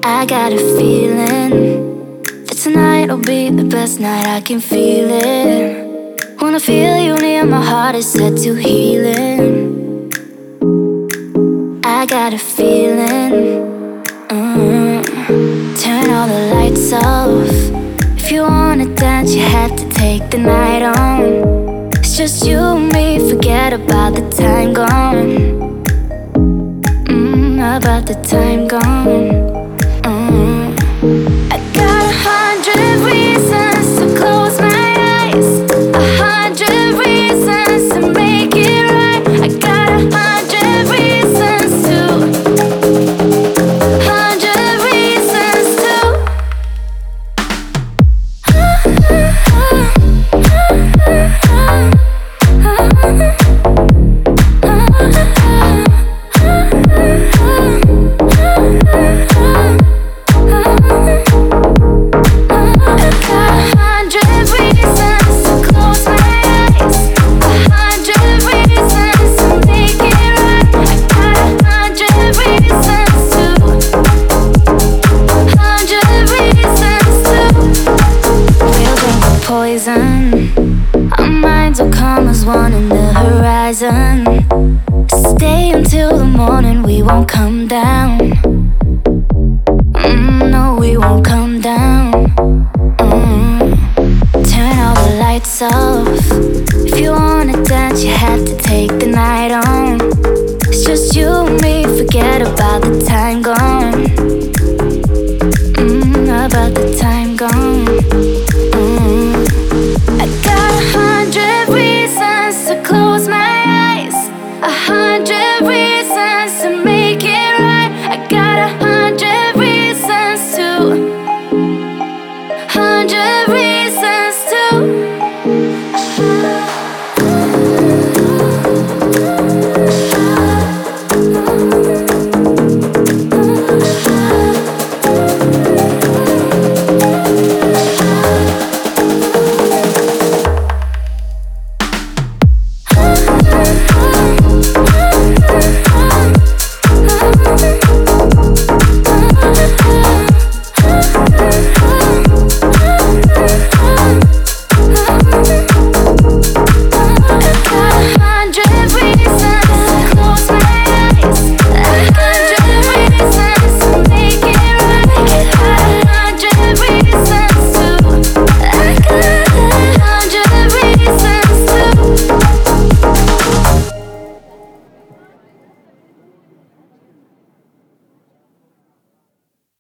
I got a feeling that tonight will be the best night. I can feel it. Wanna feel you near, my heart is set to healing. I got a feeling. Turn all the lights off. If you wanna dance, you have to take the night on. It's just you and me, forget about the time gone. About the time gone.